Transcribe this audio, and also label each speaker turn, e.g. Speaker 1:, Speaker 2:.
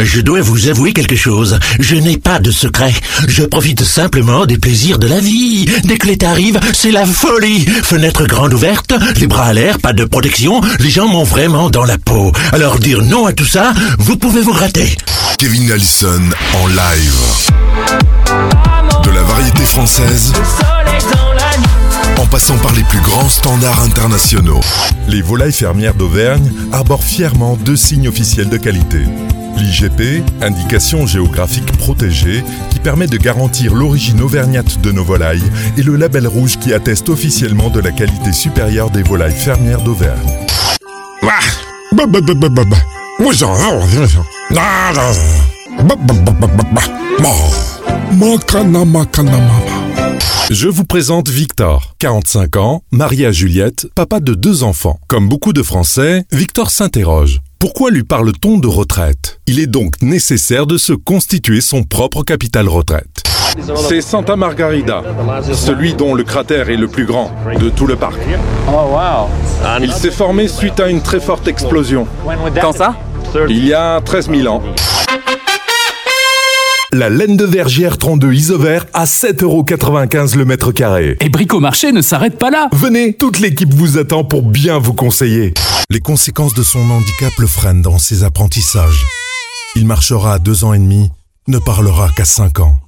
Speaker 1: Je dois vous avouer quelque chose. Je n'ai pas de secret. Je profite simplement des plaisirs de la vie. Dès que l'été arrive, c'est la folie. Fenêtre grande ouverte, les bras à l'air, pas de protection. Les gens m'ont vraiment dans la peau. Alors dire non à tout ça, vous pouvez vous gratter.
Speaker 2: Kevin Allison en live. De la variété française, en passant par les plus grands standards internationaux. Les volailles fermières d'Auvergne arborent fièrement 2 signes officiels de qualité. L'IGP, indication géographique protégée, qui permet de garantir l'origine auvergnate de nos volailles, et le label rouge qui atteste officiellement de la qualité supérieure des volailles fermières d'Auvergne. Je vous présente Victor, 45 ans, marié à Juliette, papa de 2 enfants. Comme beaucoup de Français, Victor s'interroge. Pourquoi lui parle-t-on de retraite ? Il est donc nécessaire de se constituer son propre capital retraite. C'est Santa Margarida, celui dont le cratère est le plus grand de tout le parc. Il s'est formé suite à une très forte explosion.
Speaker 3: Quand ça ?
Speaker 2: Il y a 13 000 ans. La laine de vergière 32 Isover à 7,95 € le mètre carré.
Speaker 3: Et Bricomarché ne s'arrête pas là.
Speaker 2: Venez, toute l'équipe vous attend pour bien vous conseiller. Les conséquences de son handicap le freinent dans ses apprentissages. Il marchera à 2 ans et demi, ne parlera qu'à 5 ans.